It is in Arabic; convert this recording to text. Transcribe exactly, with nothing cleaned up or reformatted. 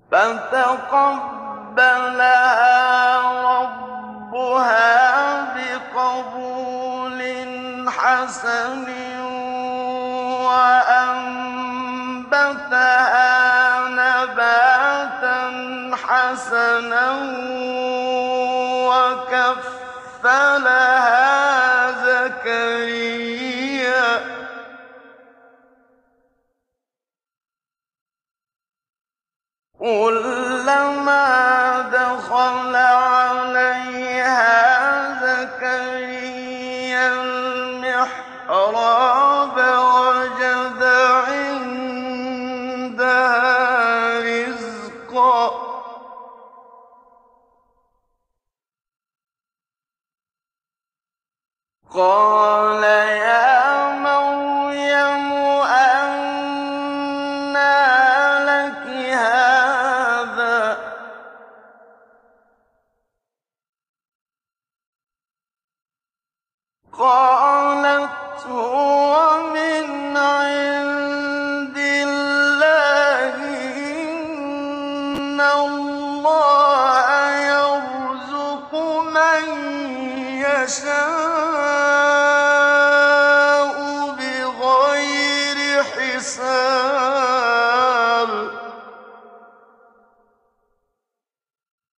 فَتَقَبَّلَهَا رَبُّهَا بِقَبُولٍ حَسَنٍ وَأَنبَتَهَا نَبَاتًا حَسَنًا وَكَفَّلَهَا زَكَرِيَّا ۖ كُلَّمَا دَخَلَ عَلَيْهَا زَكَرِيَّا الْمِحْرَابَ وَجَدَ عِندَهَا رِزْقًا ۖ قَالَ يَا مَرْيَمُ أَنَّىٰ لَكِ هَٰذَا ۖ قَالَتْ هُوَ مِنْ عِندِ اللَّهِ ۖ إِنَّ اللَّهَ يَرْزُقُ مَن يَشَاءُ